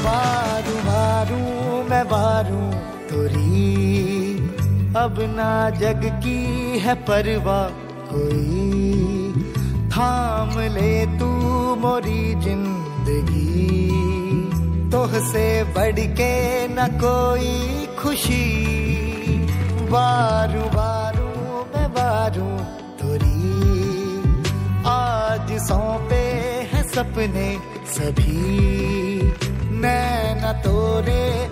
मारू मारू मैं मारू तोरी, अब ना जग की है परवाह कोई, थाम ले तू मोरी जिंदगी, तोहसे बढ़ के न कोई खुशी, बारू बारू मैं बारू तोरी, आज सौंपे हैं सपने सभी, नैना तोरे